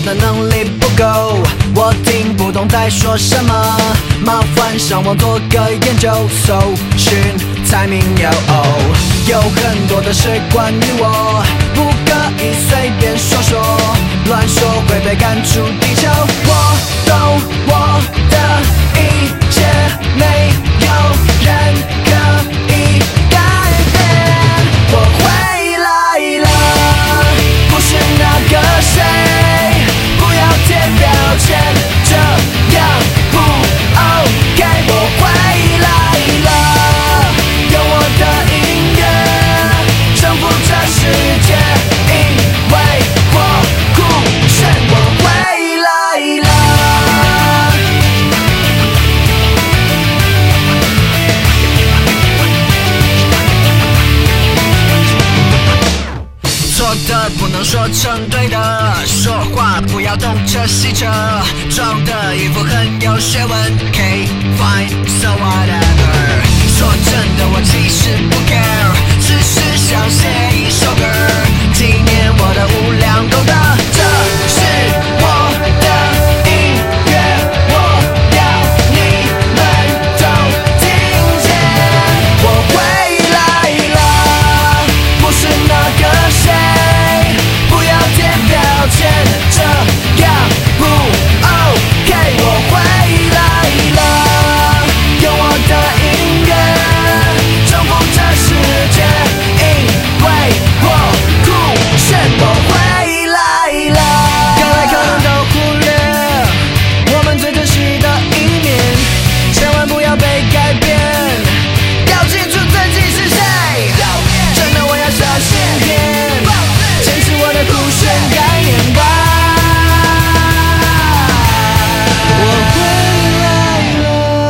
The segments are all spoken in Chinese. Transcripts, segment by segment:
的能力不够，我听不懂在说什么，麻烦上网做个研究，搜寻猜谜游。有很多的事关于我，不可以随便说说，乱说会被赶出地球。我懂我的一切，没有人可以改变。我回来了，不是那个谁，不要贴标签，这样不 OK。我回来了，用我的音乐征服这世界，因为我酷炫。我回来了。错的不能说成对的，说话不要动辄细扯，装的一副很有学问。OK fine so whatever。说真的，我其实不 care， 只是想写一首歌，纪念我的无良勾当。这是我的音乐，我要你们都听见。我回来了，不是那个谁，不要贴标签，这样不 OK。我回来了，用我的音乐征服这世界，因为我酷炫。我回来了。各位可能都忽略我们最真实的一面，千万不要被改变，要记住自己是谁。真的我要下线点，坚持我的酷炫概念吧。我回来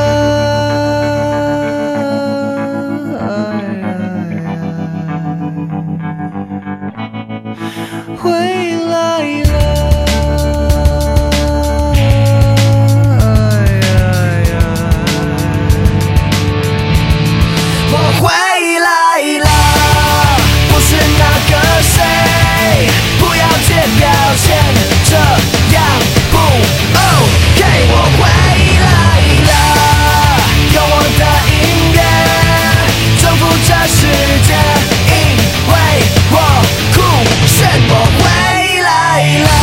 了，回来了。我回来了，不是那个谁，不要贴标签，这样不 OK。我回来了，用我的音乐征服这世界，因为我酷炫。我回来了，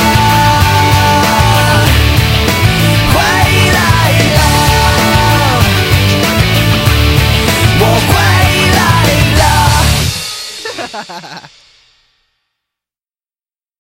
回来了，我回来了。